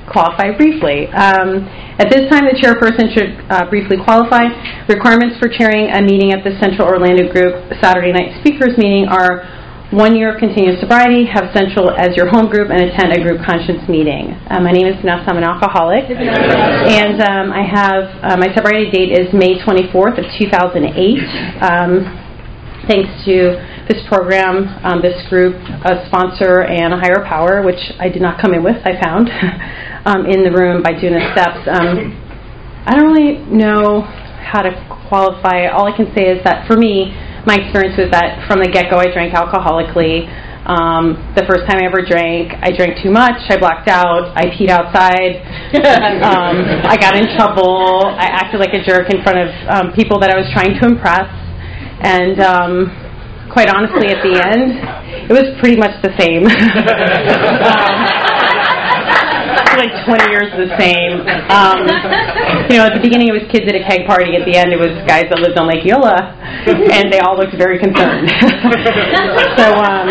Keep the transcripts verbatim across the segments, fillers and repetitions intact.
qualify briefly. Um, at this time, the chairperson should uh, briefly qualify. Requirements for chairing a meeting at the Central Orlando Group Saturday night speakers meeting are one year of continuous sobriety, have Central as your home group, and attend a group conscience meeting. Uh, my name is Vanessa. I'm an alcoholic. And um, I have, uh, my sobriety date is May twenty-fourth of two thousand eight. Um, thanks to this program, um, this group, a sponsor, and a higher power, which I did not come in with, I found, um, in the room by doing the steps. Um, I don't really know how to qualify. All I can say is that for me, my experience was that from the get-go I drank alcoholically. Um, the first time I ever drank, I drank too much, I blacked out, I peed outside, um, I got in trouble, I acted like a jerk in front of um, people that I was trying to impress, and um, quite honestly at the end, it was pretty much the same. um, like twenty years the same. Um, you know, at the beginning it was kids at a keg party. At the end it was guys that lived on Lake Eola, and they all looked very concerned. so um,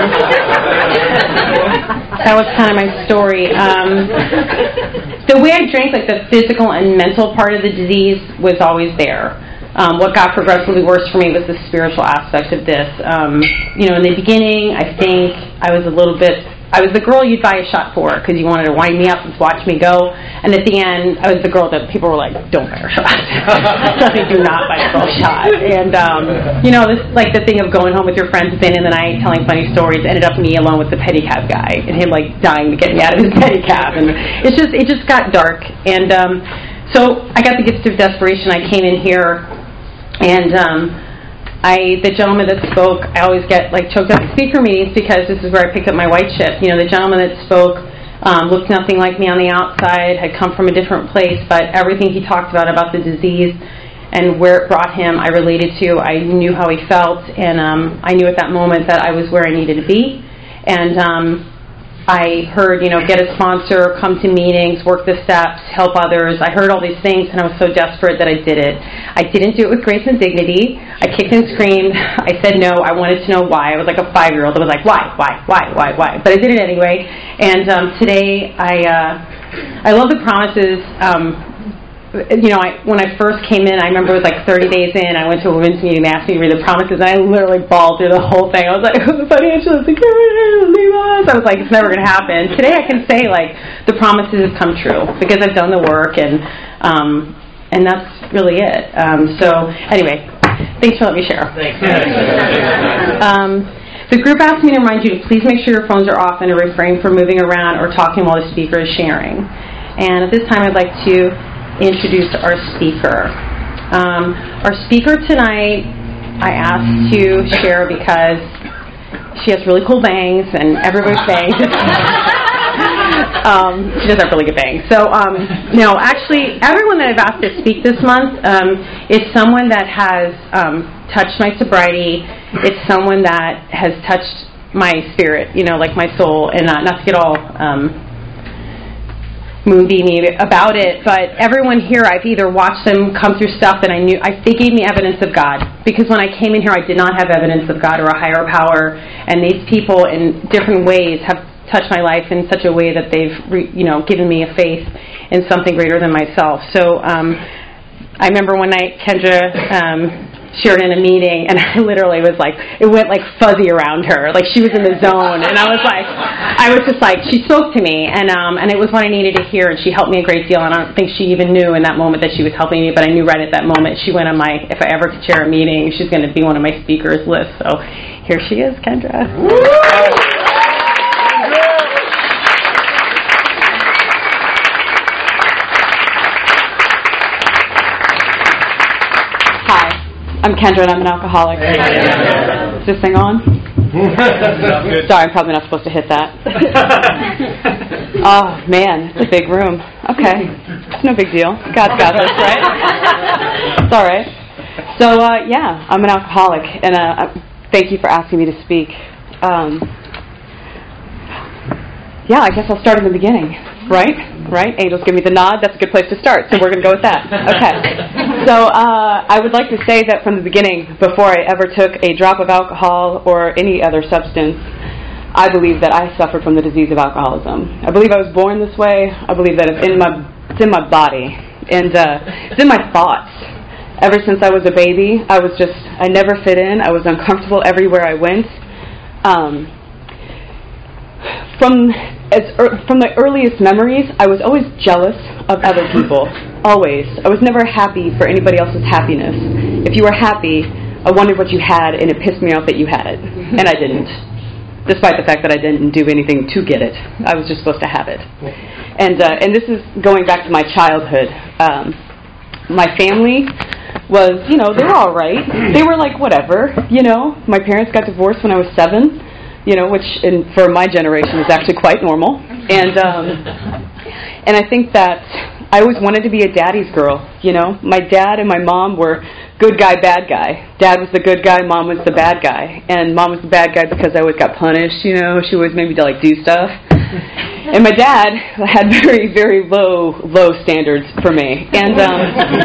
that was kind of my story. Um, the way I drank, like the physical and mental part of the disease was always there. Um, what got progressively worse for me was the spiritual aspect of this. Um, you know, in the beginning, I think I was a little bit... I was the girl you'd buy a shot for because you wanted to wind me up and watch me go. And at the end, I was the girl that people were like, don't buy her shot. Definitely do not buy a girl shot. And, um, you know, this like the thing of going home with your friends at the end of the night, telling funny stories, ended up me alone with the pedicab guy and him, like, dying to get me out of his pedicab. And it's just, it just got dark. And um, so I got the gift of desperation. I came in here and... Um, I, the gentleman that spoke, I always get like choked up at speaker meetings because this is where I pick up my white chip. You know, the gentleman that spoke um, looked nothing like me on the outside, had come from a different place, but everything he talked about, about the disease and where it brought him, I related to. I knew how he felt, and um, I knew at that moment that I was where I needed to be. And um, I heard, you know, get a sponsor, come to meetings, work the steps, help others. I heard all these things, and I was so desperate that I did it. I didn't do it with grace and dignity. I kicked and screamed. I said no. I wanted to know why. I was like a five-year-old. I was like, why, why, why, why, why? But I did it anyway. And um, today, I uh, I love the promises. Um, you know, I, when I first came in, I remember it was like thirty days in, I went to a women's meeting and asked me to read the promises, and I literally bawled through the whole thing. I was like, the financial insecurity, leave us. I was like, it's never going to happen. Today I can say, like, the promises have come true because I've done the work, and um, and that's really it. Um, so, anyway, thanks for letting me share. Thanks. um, the group asked me to remind you to please make sure your phones are off and to refrain from moving around or talking while the speaker is sharing. And at this time I'd like to introduce our speaker. Um, our speaker tonight I asked to share because she has really cool bangs and everybody's bangs. um, she does have really good bangs. So, um, no, actually, everyone that I've asked to speak this month um, is someone that has um, touched my sobriety. It's someone that has touched my spirit, you know, like my soul, and not, not to get all... Um, moonbeamy about it, but everyone here, I've either watched them come through stuff and I knew, I, they gave me evidence of God, because when I came in here I did not have evidence of God or a higher power, and these people in different ways have touched my life in such a way that they've, re, you know, given me a faith in something greater than myself. So um, I remember one night Kendra um, shared in a meeting, and I literally was like, it went like fuzzy around her, like she was in the zone, and I was like, I was just like, she spoke to me, and um, and it was what I needed to hear, and she helped me a great deal, and I don't think she even knew in that moment that she was helping me, but I knew right at that moment she went on my, if I ever could chair a meeting, she's going to be one of my speakers list. So here she is, Kendra. I'm Kendra and I'm an alcoholic. Is this thing on? Sorry, I'm probably not supposed to hit that. Oh, man, it's a big room. Okay. It's no big deal. God's got this, right? It's all right. So, uh, yeah, I'm an alcoholic, and uh, thank you for asking me to speak. Um, yeah, I guess I'll start in the beginning. Right? Right? Angels give me the nod. That's a good place to start, so we're going to go with that. Okay. So uh, I would like to say that from the beginning, before I ever took a drop of alcohol or any other substance, I believe that I suffered from the disease of alcoholism. I believe I was born this way. I believe that it's in my it's in my body, and uh, it's in my thoughts. Ever since I was a baby, I was just I never fit in. I was uncomfortable everywhere I went. Um, from as er, from my earliest memories, I was always jealous of other people. Always, I was never happy for anybody else's happiness. If you were happy, I wondered what you had, and it pissed me off that you had it, and I didn't. Despite the fact that I didn't do anything to get it. I was just supposed to have it. And uh, and this is going back to my childhood. Um, my family was, you know, they were all right. They were like, whatever, you know. My parents got divorced when I was seven, you know, which in, for my generation is actually quite normal. And um, and I think that I always wanted to be a daddy's girl, you know. My dad and my mom were good guy, bad guy. Dad was the good guy, Mom was the bad guy. And Mom was the bad guy because I always got punished, you know. She always made me to, like, do stuff. And my dad had very, very low, low standards for me. And um,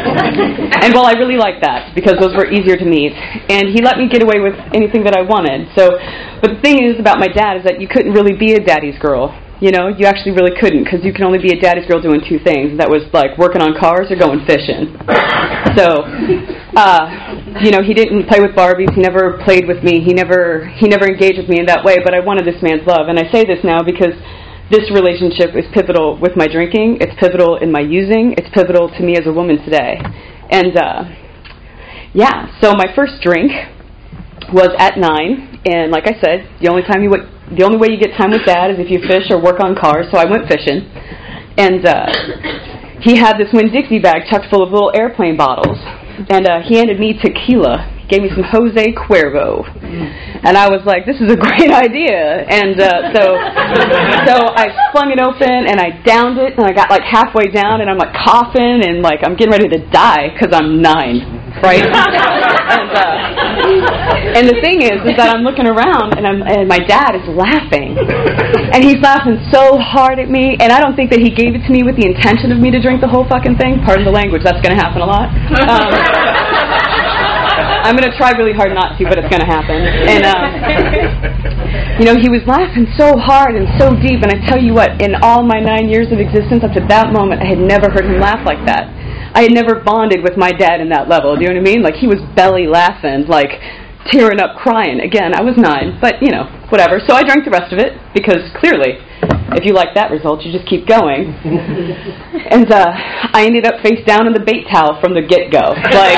and well, I really liked that because those were easier to meet. And he let me get away with anything that I wanted. So, but the thing is about my dad is that you couldn't really be a daddy's girl. You know, you actually really couldn't because you can only be a daddy's girl doing two things. That was like working on cars or going fishing. So, uh, you know, he didn't play with Barbies. He never played with me. He never he never engaged with me in that way. But I wanted this man's love. And I say this now because this relationship is pivotal with my drinking. It's pivotal in my using. It's pivotal to me as a woman today. And, uh, yeah, so my first drink was at nine. And like I said, the only time you would... The only way you get time with Dad is if you fish or work on cars, so I went fishing. And uh, he had this Winn-Dixie bag chucked full of little airplane bottles. And uh, he handed me tequila. He gave me some Jose Cuervo. And I was like, this is a great idea. And uh, so so I flung it open, and I downed it, and I got like halfway down, and I'm like coughing, and like I'm getting ready to die because I'm nine. Right? and, uh, and the thing is, is that I'm looking around, and, I'm, and my dad is laughing. And he's laughing so hard at me, and I don't think that he gave it to me with the intention of me to drink the whole fucking thing. Pardon the language, that's going to happen a lot. Um, I'm going to try really hard not to, but it's going to happen. And, um, you know, he was laughing so hard and so deep, and I tell you what, in all my nine years of existence up to that moment, I had never heard him laugh like that. I had never bonded with my dad in that level. Do you know what I mean? Like, he was belly laughing, like, tearing up, crying. Again, I was nine, but, you know, whatever. So I drank the rest of it, because clearly, if you like that result, you just keep going. And uh, I ended up face down in the bait towel from the get-go. Like,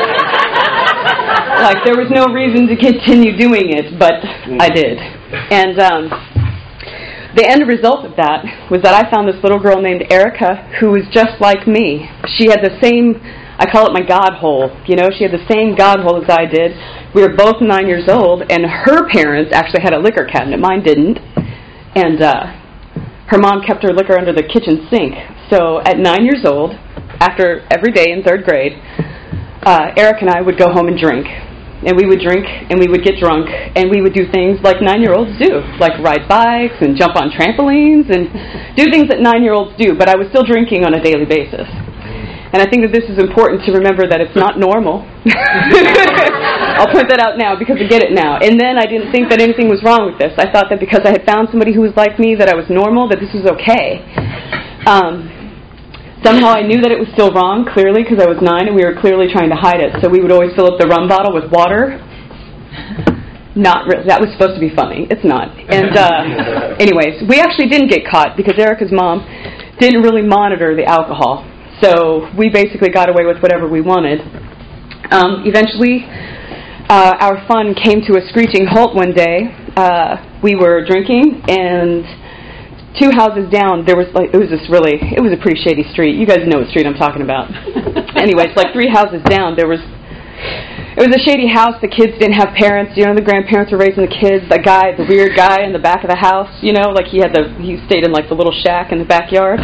like there was no reason to continue doing it, but I did. And um, the end result of that was that I found this little girl named Erica who was just like me. She had the same, I call it my God hole. You know, she had the same God hole as I did. We were both nine years old, and her parents actually had a liquor cabinet. Mine didn't. And uh, her mom kept her liquor under the kitchen sink. So at nine years old, after every day in third grade, uh, Eric and I would go home and drink. And we would drink, and we would get drunk, and we would do things like nine-year-olds do, like ride bikes and jump on trampolines and do things that nine-year-olds do, but I was still drinking on a daily basis. And I think that this is important to remember that it's not normal. I'll point that out now because I get it now. And then I didn't think that anything was wrong with this. I thought that because I had found somebody who was like me, that I was normal, that this was okay. Um... Somehow I knew that it was still wrong, clearly, because I was nine and we were clearly trying to hide it. So we would always fill up the rum bottle with water. Not really. That was supposed to be funny. It's not. And uh, anyways, we actually didn't get caught because Erica's mom didn't really monitor the alcohol. So we basically got away with whatever we wanted. Um, eventually, uh, our fun came to a screeching halt one day. Uh, we were drinking, and two houses down, there was like, it was this really, it was a pretty shady street. You guys know what street I'm talking about. Anyways, like three houses down, there was, it was a shady house. The kids didn't have parents. You know, the grandparents were raising the kids. The guy, the weird guy in the back of the house, you know, like he had the, he stayed in like the little shack in the backyard.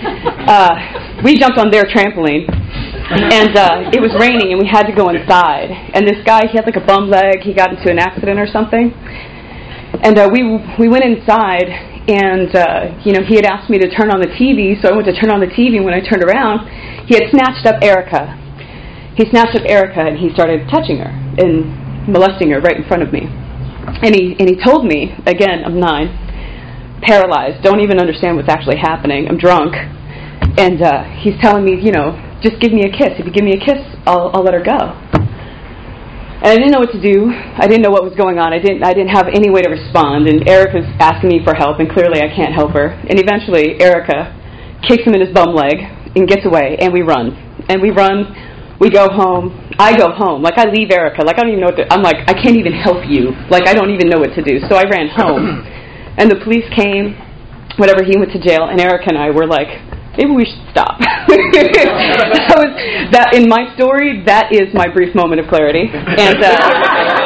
Uh, we jumped on their trampoline, and uh, it was raining, and we had to go inside. And this guy, he had like a bum leg. He got into an accident or something. And uh, we we went inside. And, uh, you know, he had asked me to turn on the T V, so I went to turn on the T V, and when I turned around, he had snatched up Erica. He snatched up Erica, and he started touching her and molesting her right in front of me. and he and he told me, again, I'm nine, paralyzed, don't even understand what's actually happening. I'm drunk, and uh, he's telling me, you know, just give me a kiss. If you give me a kiss, I'll I'll let her go. And I didn't know what to do. I didn't know what was going on. I didn't I didn't have any way to respond. And Erica's asking me for help, and clearly I can't help her. And eventually, Erica kicks him in his bum leg and gets away, and we run. And we run. We go home. I go home. Like, I leave Erica. Like, I don't even know what to... I'm like, I can't even help you. Like, I don't even know what to do. So I ran home. And the police came. Whatever, he went to jail. And Erica and I were like, maybe we should stop. that was, that, in my story, that is my brief moment of clarity. And uh,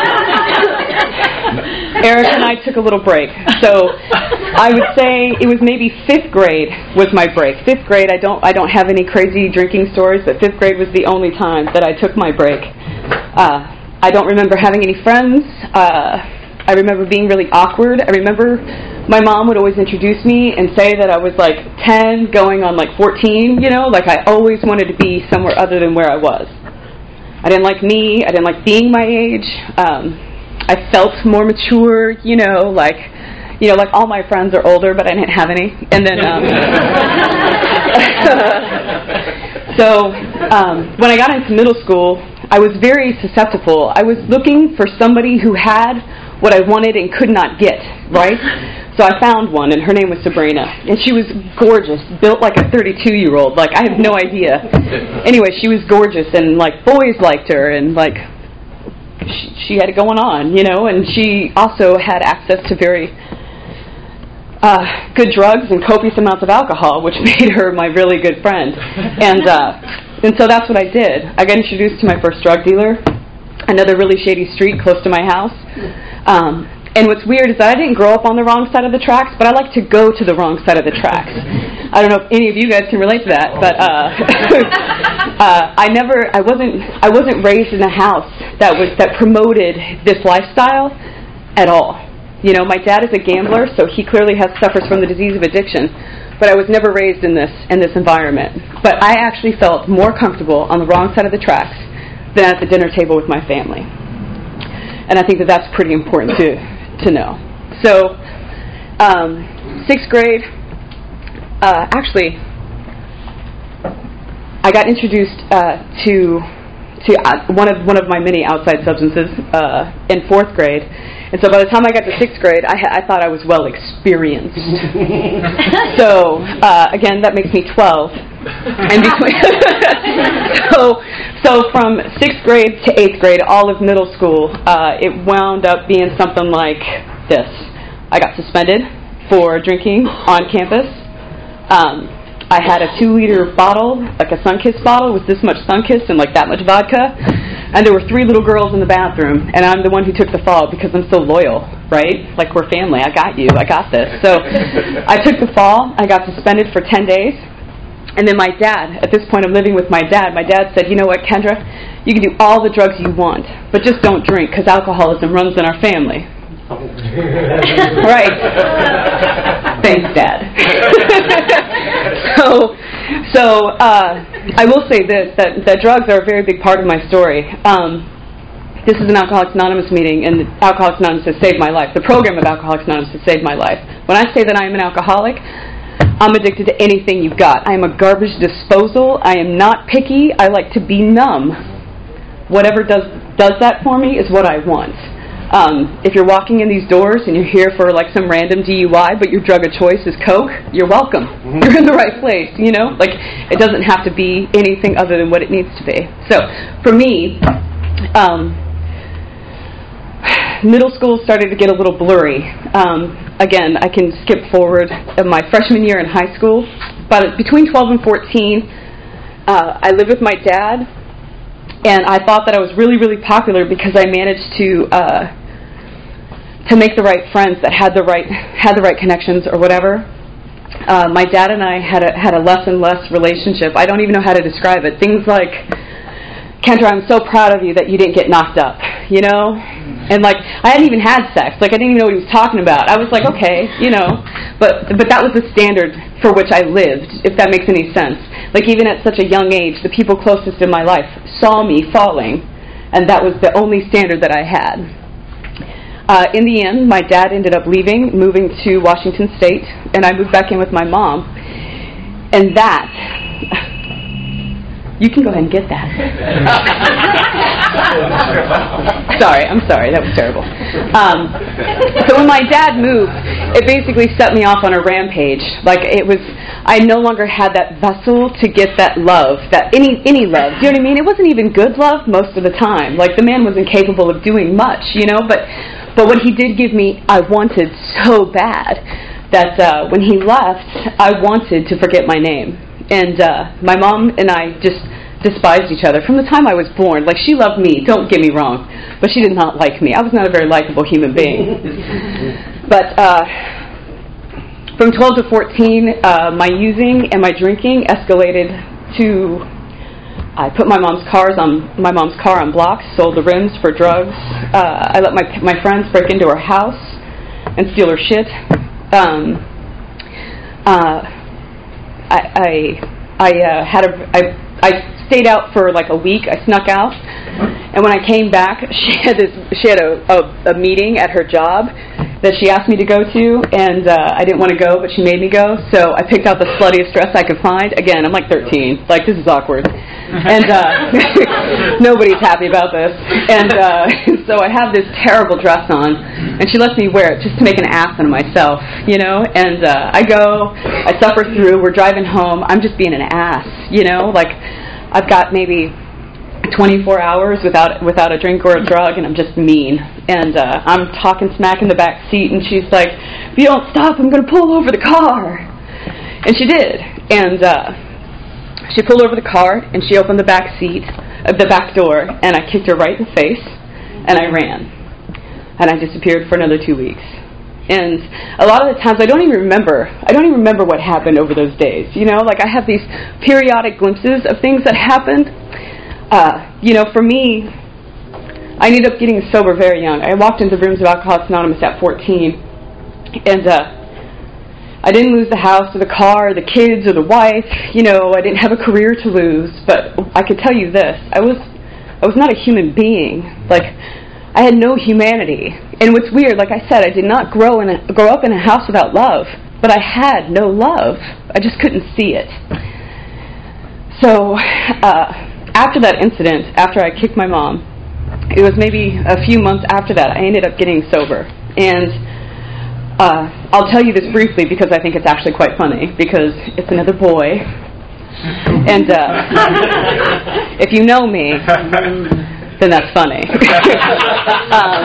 Erica and I took a little break. So I would say it was maybe fifth grade was my break. Fifth grade, I don't I don't have any crazy drinking stories, but fifth grade was the only time that I took my break. Uh, I don't remember having any friends. Uh, I remember being really awkward. I remember my mom would always introduce me and say that I was like ten going on like fourteen, you know, like I always wanted to be somewhere other than where I was. I didn't like me. I didn't like being my age. Um, I felt more mature, you know, like, you know, like all my friends are older, but I didn't have any. And then, um, so um, when I got into middle school, I was very susceptible. I was looking for somebody who had what I wanted and could not get, right? So I found one, and her name was Sabrina. And she was gorgeous, built like a thirty-two-year-old. Like, I have no idea. Anyway, she was gorgeous, and, like, boys liked her, and, like, she, she had it going on, you know? And she also had access to very uh, good drugs and copious amounts of alcohol, which made her my really good friend. And, uh, and so that's what I did. I got introduced to my first drug dealer, another really shady street close to my house. Um, and what's weird is that I didn't grow up on the wrong side of the tracks, but I like to go to the wrong side of the tracks. I don't know if any of you guys can relate to that, but uh, uh, I never, I wasn't, I wasn't raised in a house that was that promoted this lifestyle at all. You know, my dad is a gambler, so he clearly has suffers from the disease of addiction. But I was never raised in this in this environment. But I actually felt more comfortable on the wrong side of the tracks than at the dinner table with my family. And I think that that's pretty important to to know. So, um, sixth grade, uh, actually, I got introduced uh, to to uh, one of one of my many outside substances uh, in fourth grade. And so by the time I got to sixth grade, I, ha- I thought I was well experienced. So, uh, again, that makes me twelve. And between so, so from sixth grade to eighth grade, all of middle school, uh, it wound up being something like this. I got suspended for drinking on campus. Um, I had a two-liter bottle, like a Sunkist bottle, with this much Sunkist and like that much vodka. And there were three little girls in the bathroom, and I'm the one who took the fall because I'm so loyal, right? Like, we're family. I got you. I got this. So I took the fall. I got suspended for ten days. And then my dad, at this point I'm living with my dad, my dad said, you know what, Kendra, you can do all the drugs you want, but just don't drink because alcoholism runs in our family. Right. Thanks, Dad. so, so uh, I will say this, that, that drugs are a very big part of my story. Um, this is an Alcoholics Anonymous meeting, and Alcoholics Anonymous has saved my life. The program of Alcoholics Anonymous has saved my life. When I say that I am an alcoholic, I'm addicted to anything you've got. I am a garbage disposal. I am not picky. I like to be numb. Whatever does does that for me is what I want. Um, if you're walking in these doors and you're here for like some random D U I, but your drug of choice is Coke, you're welcome. Mm-hmm. You're in the right place, you know? Like, it doesn't have to be anything other than what it needs to be. So, for me, um, middle school started to get a little blurry. Um, again, I can skip forward of my freshman year in high school. But between twelve and fourteen, uh, I lived with my dad, and I thought that I was really, really popular because I managed to uh, to make the right friends that had the right had the right connections or whatever. Uh, my dad and I had a had a less and less relationship. I don't even know how to describe it. Things like, Kendra, I'm so proud of you that you didn't get knocked up, you know? And, like, I hadn't even had sex. Like, I didn't even know what he was talking about. I was like, okay, you know. But but that was the standard for which I lived, if that makes any sense. Like, even at such a young age, the people closest in my life saw me falling, and that was the only standard that I had. Uh, in the end, my dad ended up leaving, moving to Washington State, and I moved back in with my mom. And that, you can go ahead and get that. Sorry, I'm sorry, that was terrible. Um, so when my dad moved, it basically set me off on a rampage. Like it was, I no longer had that vessel to get that love, that any any love. Do you know what I mean? It wasn't even good love most of the time. Like the man wasn't capable of doing much, you know. But but what he did give me, I wanted so bad that uh, when he left, I wanted to forget my name. And uh, my mom and I just despised each other from the time I was born. Like, she loved me, don't get me wrong, but she did not like me. I was not a very likable human being. But uh, from twelve to fourteen, uh, my using and my drinking escalated to, I put my mom's cars on my mom's car on blocks, sold the rims for drugs. Uh, I let my my friends break into her house and steal her shit. Um, uh, I I, I uh, had a I I stayed out for like a week. I snuck out, and when I came back, she had this she had a, a, a meeting at her job that she asked me to go to, and uh, I didn't want to go, but she made me go. So I picked out the sluttiest dress I could find. Again, I'm like thirteen. Like, this is awkward, and uh, nobody's happy about this. And uh, so I have this terrible dress on, and she lets me wear it just to make an ass out of myself, you know. And uh, I go, I suffer through. We're driving home. I'm just being an ass, you know. Like, I've got maybe twenty-four hours without without a drink or a drug, and I'm just mean. And uh, I'm talking smack in the back seat, and she's like, "If you don't stop, I'm going to pull over the car." And she did. And uh, she pulled over the car, and she opened the back seat, uh, the back door, and I kicked her right in the face, and I ran. And I disappeared for another two weeks. And a lot of the times I don't even remember. I don't even remember what happened over those days. You know, like I have these periodic glimpses of things that happened. Uh, you know, for me, I ended up getting sober very young. I walked into the rooms of Alcoholics Anonymous at fourteen, and uh, I didn't lose the house or the car or the kids or the wife. You know, I didn't have a career to lose, but I could tell you this: I was, I was not a human being. Like, I had no humanity. And what's weird, like I said, I did not grow in a, grow up in a house without love, but I had no love. I just couldn't see it. So, uh, after that incident, after I kicked my mom, it was maybe a few months after that, I ended up getting sober. And uh, I'll tell you this briefly because I think it's actually quite funny, because it's another boy. And uh, if you know me, then that's funny. um,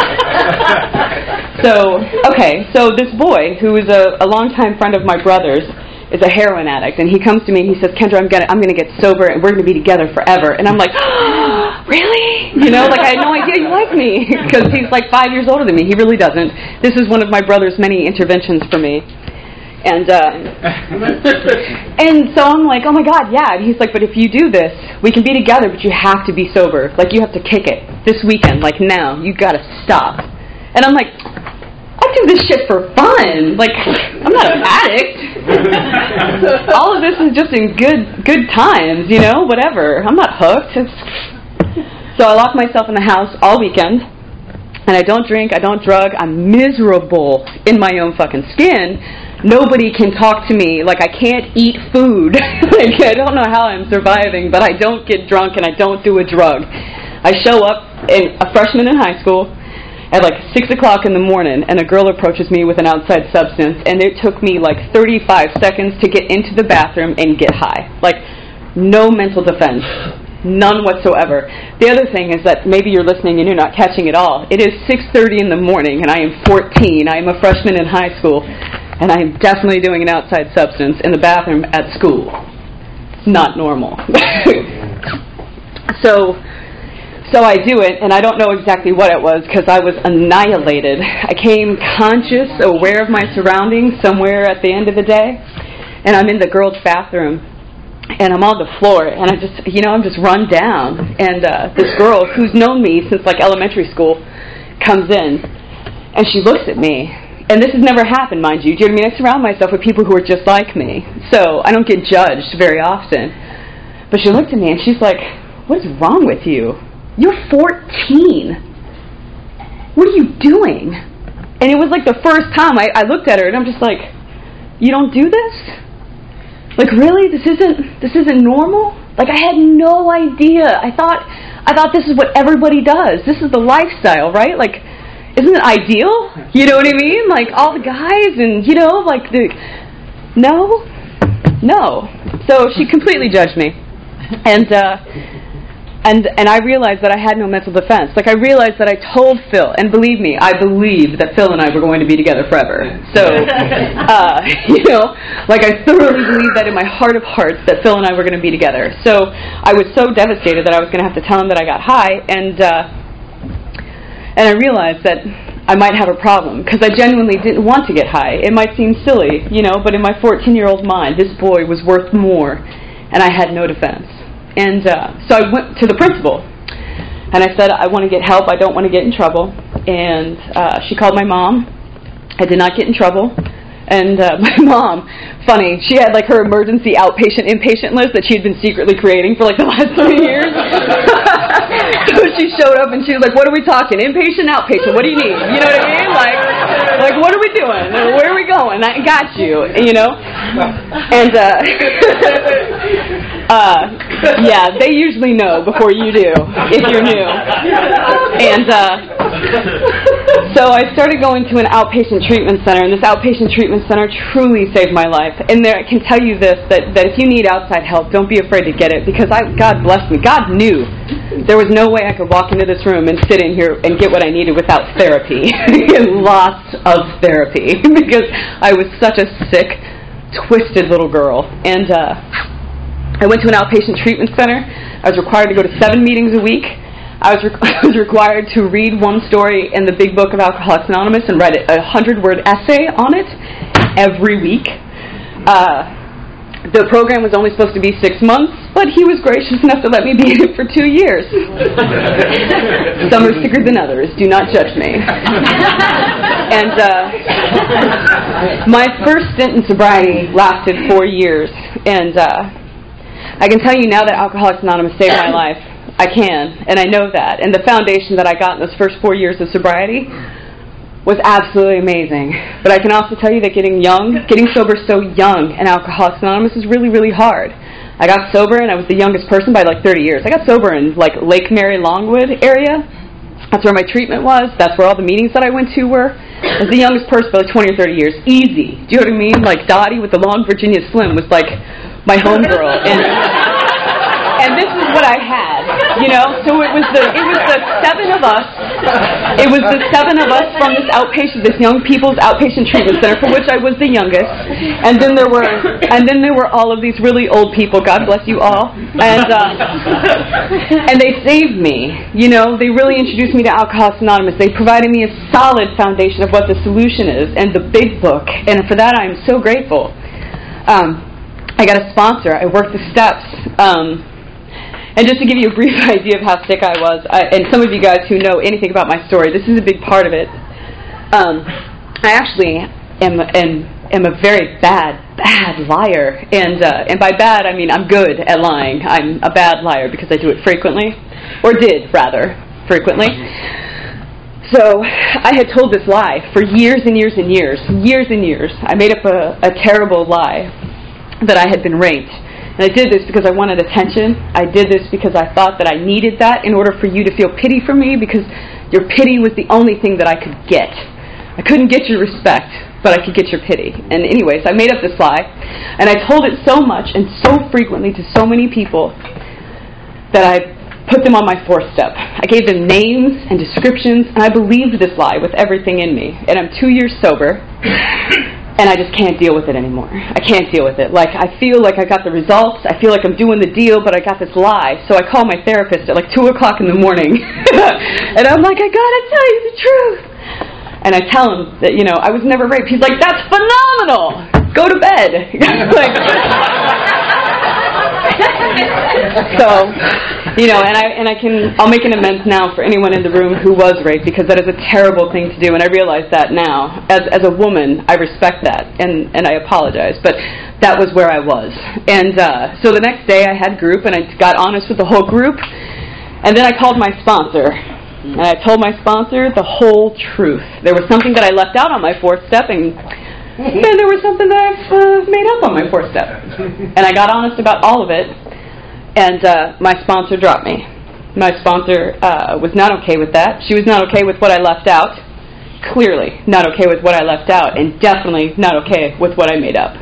so, okay, so this boy, who is a, a longtime friend of my brother's, is a heroin addict, and he comes to me and he says, "Kendra, I'm gonna I'm gonna get sober and we're gonna be together forever." And I'm like, oh, really? You know, like I had no idea you like me, because he's like five years older than me. He really doesn't. This is one of my brother's many interventions for me. And uh, and so I'm like, oh my God, yeah. And he's like, but if you do this, we can be together, but you have to be sober. Like, you have to kick it this weekend, like now. You got to stop. And I'm like, I do this shit for fun. Like, I'm not an addict. All of this is just in good good times, you know, whatever. I'm not hooked. It's... So I lock myself in the house all weekend, and I don't drink, I don't drug. I'm miserable in my own fucking skin. Nobody can talk to me. Like, I can't eat food. Like, I don't know how I'm surviving, but I don't get drunk and I don't do a drug. I show up in a freshman in high school at like six o'clock in the morning, and a girl approaches me with an outside substance, and it took me like thirty-five seconds to get into the bathroom and get high. Like, no mental defense. None whatsoever. The other thing is that maybe you're listening and you're not catching it all. It is six thirty in the morning, and I am fourteen. I am a freshman in high school, and I am definitely doing an outside substance in the bathroom at school. Not normal. so... So I do it, and I don't know exactly what it was because I was annihilated. I came conscious, aware of my surroundings somewhere at the end of the day, and I'm in the girls' bathroom, and I'm on the floor, and I just, you know, I'm just run down. And uh, this girl, who's known me since like elementary school, comes in, and she looks at me. And this has never happened, mind you. Do you know what I mean? I surround myself with people who are just like me, so I don't get judged very often. But she looked at me, and she's like, "What is wrong with you? You're fourteen. what are you doing? And it was like the first time I, I looked at her, and I'm just like, you don't do this? Like, really? This isn't this isn't normal? Like, I had no idea. I thought I thought this is what everybody does. This is the lifestyle, right? Like, isn't it ideal? You know what I mean? Like, all the guys and, you know, like, the... No? No. So she completely judged me. And, uh... And and I realized that I had no mental defense. Like, I realized that I told Phil, and believe me, I believed that Phil and I were going to be together forever. So, uh, you know, like, I thoroughly believed that in my heart of hearts that Phil and I were going to be together. So I was so devastated that I was going to have to tell him that I got high, and uh, and I realized that I might have a problem, because I genuinely didn't want to get high. It might seem silly, you know, but in my fourteen-year-old mind, this boy was worth more, and I had no defense. And uh, so I went to the principal, and I said, I want to get help. I don't want to get in trouble. And uh, she called my mom. I did not get in trouble. And uh, my mom, funny, she had like her emergency outpatient inpatient list that she had been secretly creating for like the last three years. So she showed up and she was like, what are we talking? Inpatient, outpatient, what do you need? You know what I mean? Like, like what are we doing? Where are we going? I got you, you know? And, uh, uh, yeah, they usually know before you do, if you're new. And, uh, so I started going to an outpatient treatment center, and this outpatient treatment center truly saved my life. And there, I can tell you this, that, that if you need outside help, don't be afraid to get it, because I, God bless me. God knew there was no way I could walk into this room and sit in here and get what I needed without therapy. Lots of therapy, because I was such a sick, twisted little girl. And uh, I went to an outpatient treatment center. I was required to go to seven meetings a week. I was, re- I was required to read one story in the big book of Alcoholics Anonymous and write a hundred-word essay on it every week. Uh, the program was only supposed to be six months, but he was gracious enough to let me be in it for two years. Some are sicker than others. Do not judge me. And uh, my first stint in sobriety lasted four years, and uh, I can tell you now that Alcoholics Anonymous saved my life. I can, and I know that. And the foundation that I got in those first four years of sobriety was absolutely amazing. But I can also tell you that getting young, getting sober so young in Alcoholics Anonymous is really, really hard. I got sober, and I was the youngest person by like thirty years. I got sober in like Lake Mary, Longwood area. That's where my treatment was. That's where all the meetings that I went to were. I was the youngest person by like twenty or thirty years. Easy. Do you know what I mean? Like Dottie with the long Virginia Slim was like my homegirl. And And this is what I had, you know. So it was the it was the seven of us. It was the seven of us from this outpatient, this young people's outpatient treatment center, for which I was the youngest. And then there were and then there were all of these really old people. God bless you all. And uh, and they saved me. You know, they really introduced me to Alcoholics Anonymous. They provided me a solid foundation of what the solution is and the big book. And for that, I am so grateful. Um, I got a sponsor. I worked the steps. Um, And just to give you a brief idea of how sick I was, I, and some of you guys who know anything about my story, this is a big part of it. Um, I actually am, am am a very bad, bad liar, and uh, and by bad I mean I'm good at lying. I'm a bad liar because I do it frequently, or did rather frequently. So I had told this lie for years and years and years, years and years. I made up a, a terrible lie that I had been raped. And I did this because I wanted attention. I did this because I thought that I needed that in order for you to feel pity for me, because your pity was the only thing that I could get. I couldn't get your respect, but I could get your pity. And anyways, I made up this lie, and I told it so much and so frequently to so many people that I put them on my fourth step. I gave them names and descriptions, and I believed this lie with everything in me. And I'm two years sober. And I just can't deal with it anymore. I can't deal with it. Like, I feel like I got the results. I feel like I'm doing the deal, but I got this lie. So I call my therapist at like two o'clock in the morning. And I'm like, I gotta tell you the truth. And I tell him that, you know, I was never raped. He's like, that's phenomenal. Go to bed. Like, so, you know, and I and I can I'll make an amends now for anyone in the room who was raped, because that is a terrible thing to do, and I realize that now. As as a woman, I respect that, and, and I apologize, but that was where I was. And uh, so the next day I had group, and I got honest with the whole group, and then I called my sponsor, And I told my sponsor the whole truth. There was something that I left out on my fourth step, and then there was something that I've uh, made up on my fourth step. And I got honest about all of it, and uh, my sponsor dropped me. My sponsor uh, was not okay with that. She was not okay with what I left out. Clearly not okay with what I left out, and definitely not okay with what I made up.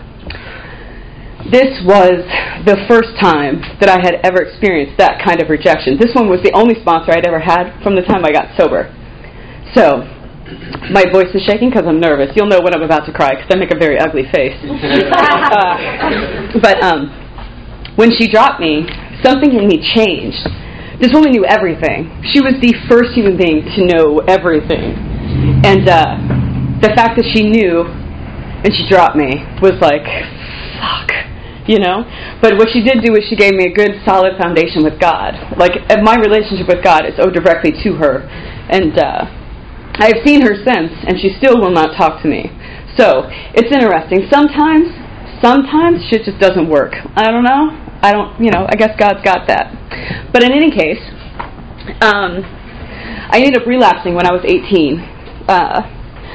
This was the first time that I had ever experienced that kind of rejection. This one was the only sponsor I'd ever had from the time I got sober. So, my voice is shaking because I'm nervous. You'll know when I'm about to cry because I make a very ugly face. uh, but um, when she dropped me, something in me changed. This woman knew everything. She was the first human being to know everything. And uh, the fact that she knew and she dropped me was like, fuck. You know? But what she did do is she gave me a good, solid foundation with God. Like, my relationship with God is owed directly to her. And uh, I've seen her since, and she still will not talk to me. So, it's interesting. Sometimes, sometimes shit just doesn't work. I don't know. I don't, you know, I guess God's got that. But in any case, um, I ended up relapsing when I was eighteen. Uh,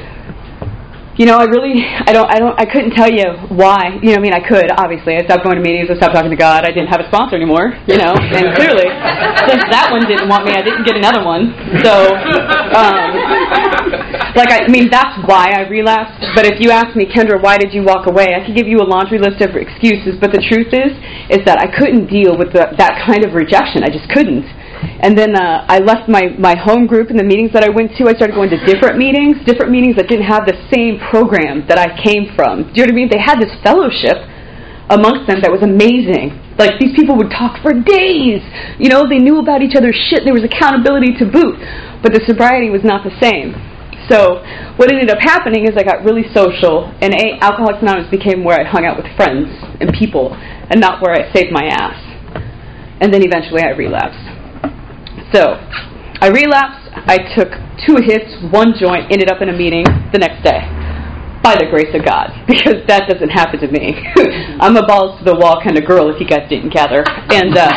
You know, I really, I don't, I don't, I couldn't tell you why. You know, I mean, I could, obviously. I stopped going to meetings, I stopped talking to God, I didn't have a sponsor anymore, you know, and clearly, since that one didn't want me, I didn't get another one. So, um, like, I mean, that's why I relapsed. But if you ask me, Kendra, why did you walk away? I could give you a laundry list of excuses, but the truth is, is that I couldn't deal with the, that kind of rejection. I just couldn't. And then uh, I left my, my home group and the meetings that I went to. I started going to different meetings, different meetings that didn't have the same program that I came from. Do you know what I mean? They had this fellowship amongst them that was amazing. Like, these people would talk for days. You know, they knew about each other's shit. There was accountability to boot. But the sobriety was not the same. So what ended up happening is I got really social, and a, Alcoholics Anonymous became where I hung out with friends and people, and not where I saved my ass. And then eventually I relapsed. So, I relapsed, I took two hits, one joint, ended up in a meeting the next day. By the grace of God. Because that doesn't happen to me. I'm a balls to the wall kind of girl, if you guys didn't gather. And uh,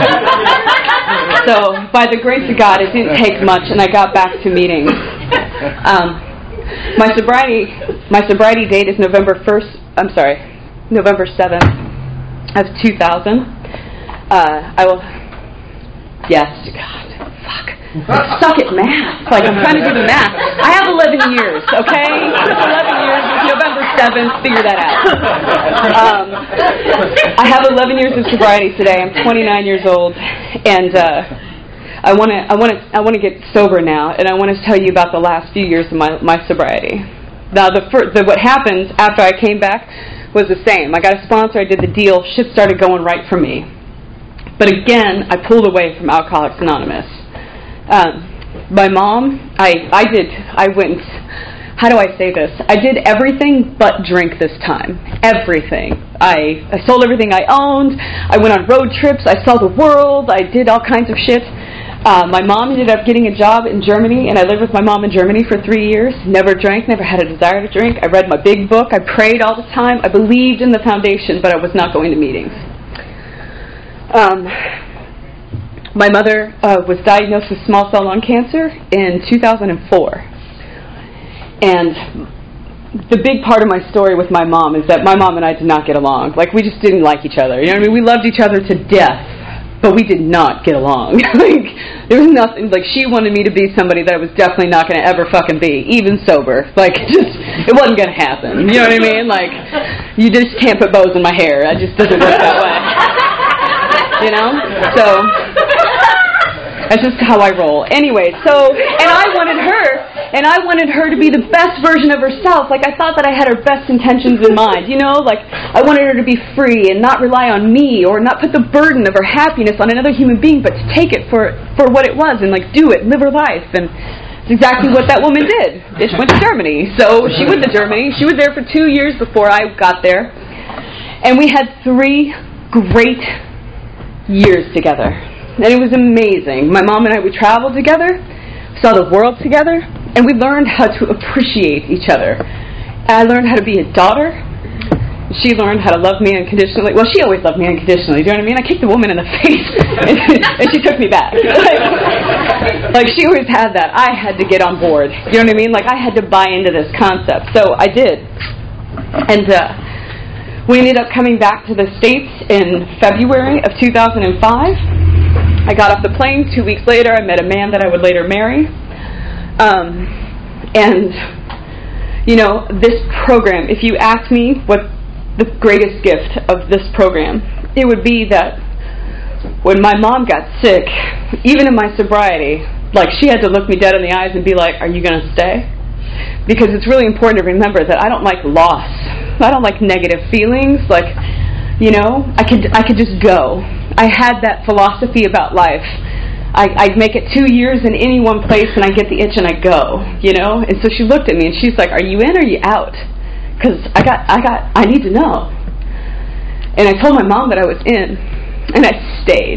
so, by the grace of God, it didn't take much, and I got back to meetings. Um, my sobriety, my sobriety date is November first, I'm sorry, November seventh of two thousand. Uh, I will... Yes, God, fuck. Suck at math. Like, I'm trying to do the math. I have eleven years, okay? eleven years, it's November seventh, figure that out. Um, I have eleven years of sobriety today. I'm twenty-nine years old, and uh, I want to I want to I want to get sober now, and I want to tell you about the last few years of my my sobriety. Now, the, first, the what happened after I came back was the same. I got a sponsor, I did the deal, shit started going right for me. But again, I pulled away from Alcoholics Anonymous. Um, my mom, I, I did, I went, how do I say this? I did everything but drink this time. Everything. I, I sold everything I owned. I went on road trips. I saw the world. I did all kinds of shit. Uh, my mom ended up getting a job in Germany, and I lived with my mom in Germany for three years. Never drank, never had a desire to drink. I read my big book. I prayed all the time. I believed in the foundation, but I was not going to meetings. Um, my mother uh, was diagnosed with small cell lung cancer in two thousand four. And the big part of my story with my mom is that my mom and I did not get along. Like, we just didn't like each other. You know what I mean? We loved each other to death, but we did not get along. Like, there was nothing, like, she wanted me to be somebody that I was definitely not going to ever fucking be, even sober. Like, just, it wasn't going to happen. You know what I mean? Like, you just can't put bows in my hair. It just doesn't work that way. You know? So, that's just how I roll. Anyway, so, and I wanted her, and I wanted her to be the best version of herself. Like, I thought that I had her best intentions in mind, you know? Like, I wanted her to be free and not rely on me or not put the burden of her happiness on another human being, but to take it for, for what it was and, like, do it, live her life. And it's exactly what that woman did. She went to Germany. So she went to Germany. She was there for two years before I got there. And we had three great years together, and it was amazing. My mom and I, we traveled together, saw the world together, and we learned how to appreciate each other. I learned how to be a daughter. she learned how to love me unconditionally. Well, she always loved me unconditionally. Do you know what I mean? I kicked the woman in the face, and, and she took me back. Like, like, she always had that. I had to get on board. You know what I mean? Like, I had to buy into this concept. So I did. And uh, we ended up coming back to the States in February of two thousand five. I got off the plane. Two weeks later, I met a man that I would later marry. Um, and, you know, this program, if you ask me what the greatest gift of this program, it would be that when my mom got sick, even in my sobriety, like, she had to look me dead in the eyes and be like, are you going to stay? Because it's really important to remember that I don't like loss. I don't like negative feelings. Like, you know, I could I could just go. I had that philosophy about life. I, I'd make it two years in any one place and I get the itch and I go, you know? And so she looked at me and she's like, are you in or are you out? Because I got, I got, I need to know. And I told my mom that I was in, and I stayed.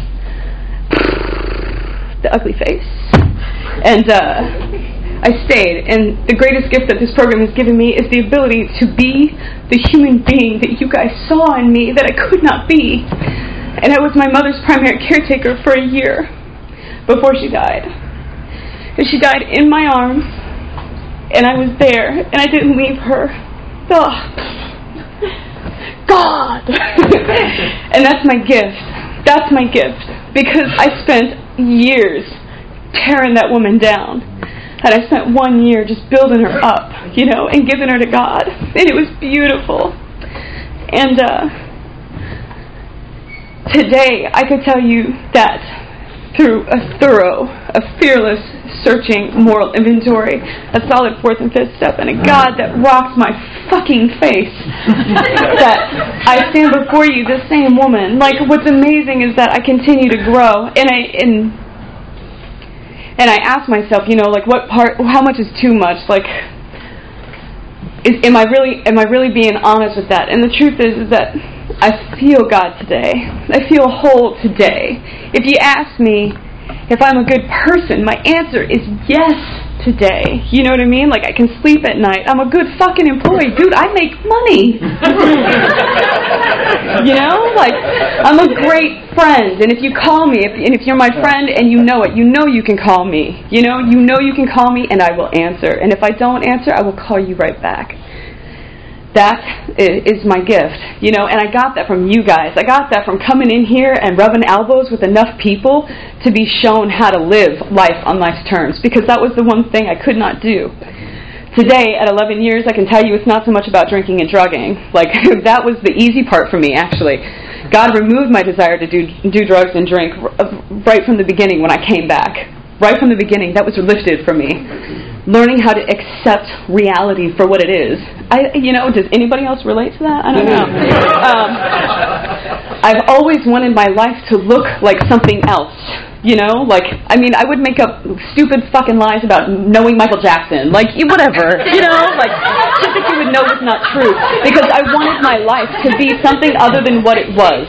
The ugly face. And uh, I stayed. And the greatest gift that this program has given me is the ability to be the human being that you guys saw in me that I could not be. And I was my mother's primary caretaker for a year before she died. And she died in my arms. And I was there, and I didn't leave her. Oh, God! And that's my gift. That's my gift. Because I spent years tearing that woman down. And I spent one year just building her up, you know, and giving her to God. And it was beautiful. And uh, today, I could tell you that through a thorough, a fearless, searching moral inventory, a solid fourth and fifth step, and a God that rocks my fucking face, that I stand before you the same woman. Like, what's amazing is that I continue to grow, and I and and I ask myself, you know, like, what part, how much is too much? Like, is, am I really am I really being honest with that? And the truth is, is that I feel God today. I feel whole today. If you ask me if I'm a good person, my answer is yes today. You know what I mean? Like, I can sleep at night. I'm a good fucking employee. Dude, I make money. You know? Like, I'm a great friend. And if you call me, if, and if you're my friend and you know it, you know you can call me. You know? You know you can call me and I will answer. And if I don't answer, I will call you right back. That is my gift, you know, and I got that from you guys. I got that from coming in here and rubbing elbows with enough people to be shown how to live life on life's terms, because that was the one thing I could not do. Today, at eleven years, I can tell you it's not so much about drinking and drugging. Like, that was the easy part for me, actually. God removed my desire to do do drugs and drink right from the beginning when I came back. Right from the beginning, that was lifted from me. Learning how to accept reality for what it is. I, you know, does anybody else relate to that? I don't know. Um, I've always wanted my life to look like something else. You know, like, I mean, I would make up stupid fucking lies about knowing Michael Jackson. Like, whatever. You know, like, shit that you would know was not true. Because I wanted my life to be something other than what it was.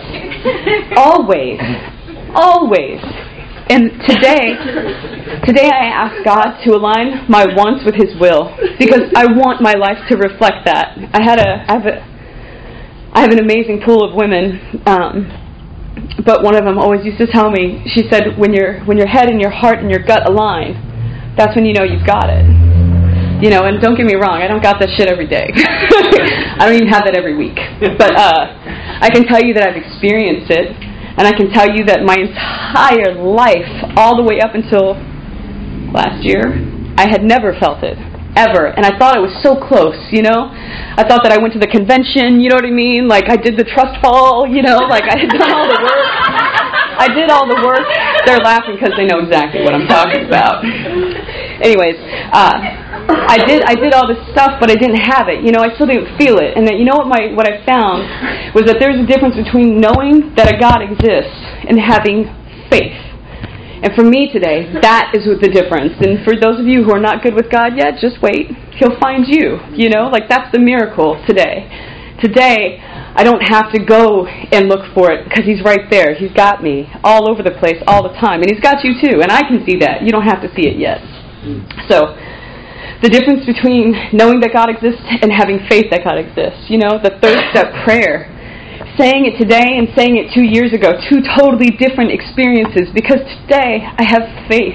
Always. Always. And today, today I ask God to align my wants with His will, because I want my life to reflect that. I had a, I have a, I have an amazing pool of women, um, but one of them always used to tell me. She said, "When your when your head and your heart and your gut align, that's when you know you've got it." You know, and don't get me wrong, I don't got that shit every day. I don't even have that every week, but uh, I can tell you that I've experienced it. And I can tell you that my entire life, all the way up until last year, I had never felt it, ever. And I thought it was so close, you know? I thought that I went to the convention, you know what I mean? Like, I did the trust fall, you know? Like, I had done all the work. I did all the work. They're laughing because they know exactly what I'm talking about. Anyways, uh... I did I did all this stuff, but I didn't have it. You know, I still didn't feel it. And that, you know what my what I found was that there's a difference between knowing that a God exists and having faith. And for me today, that is what the difference. And for those of you who are not good with God yet, just wait. He'll find you. You know, like, that's the miracle today. Today, I don't have to go and look for it because He's right there. He's got me all over the place all the time. And He's got you too. And I can see that. You don't have to see it yet. So... The difference between knowing that God exists and having faith that God exists. You know, the third step, prayer. Saying it today and saying it two years ago, two totally different experiences, because today I have faith.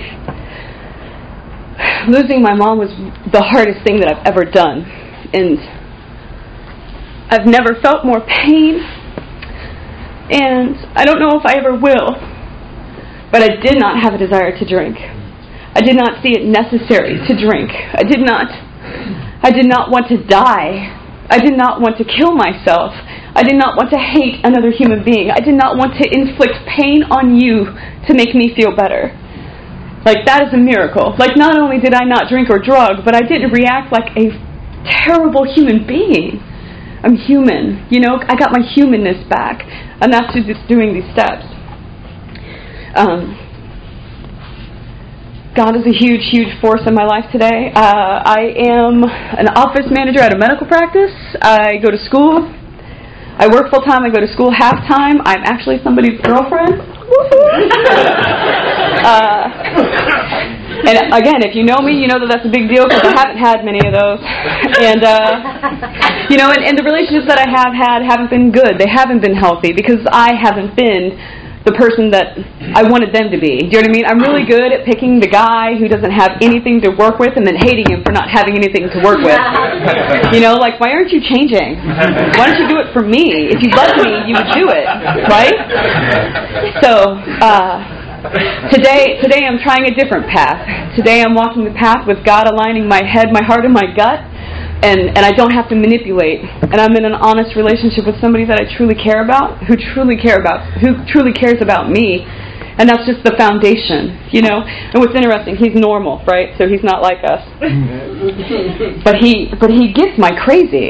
Losing my mom was the hardest thing that I've ever done. And I've never felt more pain. And I don't know if I ever will. But I did not have a desire to drink. I did not see it necessary to drink. I did not. I did not want to die. I did not want to kill myself. I did not want to hate another human being. I did not want to inflict pain on you to make me feel better. Like, that is a miracle. Like, not only did I not drink or drug, but I didn't react like a terrible human being. I'm human. You know, I got my humanness back. And that's just doing these steps. Um... God is a huge, huge force in my life today. Uh, I am an office manager at a medical practice. I go to school. I work full-time. I go to school half-time. I'm actually somebody's girlfriend. uh, and again, if you know me, you know that that's a big deal because I haven't had many of those. And, uh, you know, and, and the relationships that I have had haven't been good. They haven't been healthy because I haven't been the person that I wanted them to be. Do you know what I mean? I'm really good at picking the guy who doesn't have anything to work with and then hating him for not having anything to work with. You know, like, why aren't you changing? Why don't you do it for me? If you loved me, you would do it, right? So, uh, today, today I'm trying a different path. Today I'm walking the path with God aligning my head, my heart, and my gut. And, and I don't have to manipulate. And I'm in an honest relationship with somebody that I truly care about, who truly care about, who truly cares about me. And that's just the foundation, you know. And what's interesting, he's normal, right? So he's not like us. But he, but he gets my crazy.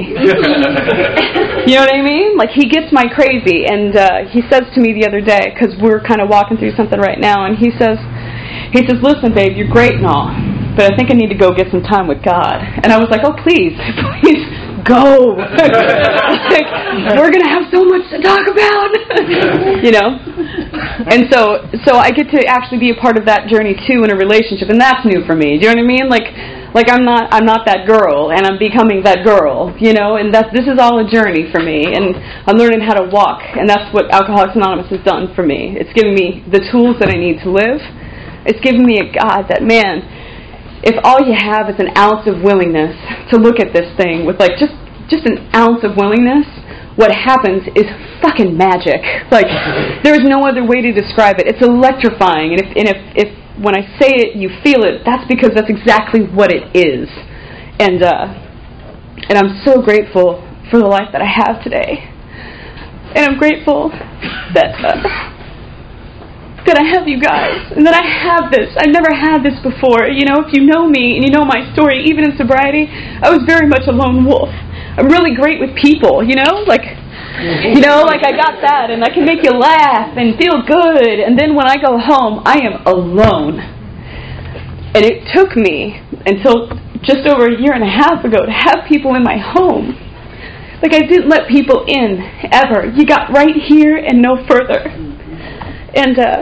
You know what I mean? Like, he gets my crazy. And uh, he says to me the other day, because we're kind of walking through something right now, and he says, he says, listen, babe, you're great and all, but I think I need to go get some time with God. And I was like, oh, please, please, go. Like, we're going to have so much to talk about. You know? And so so I get to actually be a part of that journey, too, in a relationship. And that's new for me. Do you know what I mean? Like, like I'm not I'm not that girl, and I'm becoming that girl, you know? And that this is all a journey for me. And I'm learning how to walk. And that's what Alcoholics Anonymous has done for me. It's given me the tools that I need to live. It's given me a God that, man, if all you have is an ounce of willingness to look at this thing with, like, just just an ounce of willingness, what happens is fucking magic. Like, there's no other way to describe it. It's electrifying. And if and if, if when I say it, you feel it, that's because that's exactly what it is. And uh, and I'm so grateful for the life that I have today. And I'm grateful that... Uh, that I have you guys, and that I have this. I've never had this before. You know, if you know me, and you know my story, even in sobriety, I was very much a lone wolf. I'm really great with people, you know? Like, you know, like I got that, and I can make you laugh and feel good, and then when I go home, I am alone. And it took me until just over a year and a half ago to have people in my home. Like, I didn't let people in, ever. You got right here and no further. And uh,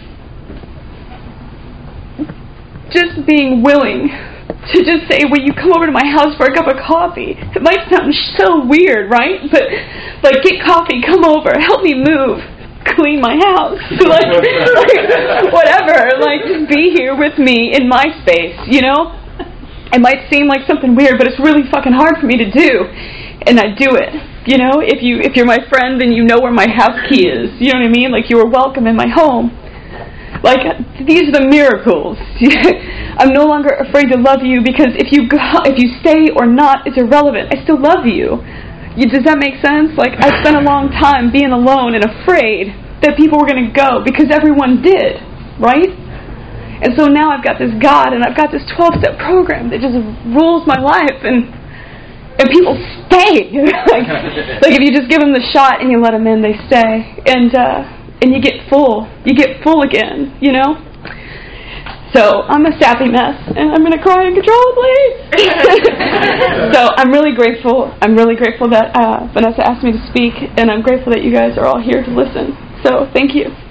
just being willing to just say, will you come over to my house for a cup of coffee? It might sound so weird, right? But, like, get coffee, come over, help me move, clean my house, like, like, whatever. Like, just be here with me in my space, you know? It might seem like something weird, but it's really fucking hard for me to do. And I do it. You know, if you if you're my friend, then you know where my house key is. You know what I mean? Like, you are welcome in my home. Like, these are the miracles. I'm no longer afraid to love you because if you go, if you stay or not, it's irrelevant. I still love you. you. Does that make sense? Like, I spent a long time being alone and afraid that people were going to go because everyone did, right? And so now I've got this God and I've got this twelve-step program that just rules my life, and And people stay. like, like if you just give them the shot and you let them in, they stay. And uh, and you get full. You get full again, you know? So I'm a sappy mess, and I'm going to cry uncontrollably. So I'm really grateful. I'm really grateful that uh, Vanessa asked me to speak, and I'm grateful that you guys are all here to listen. So thank you.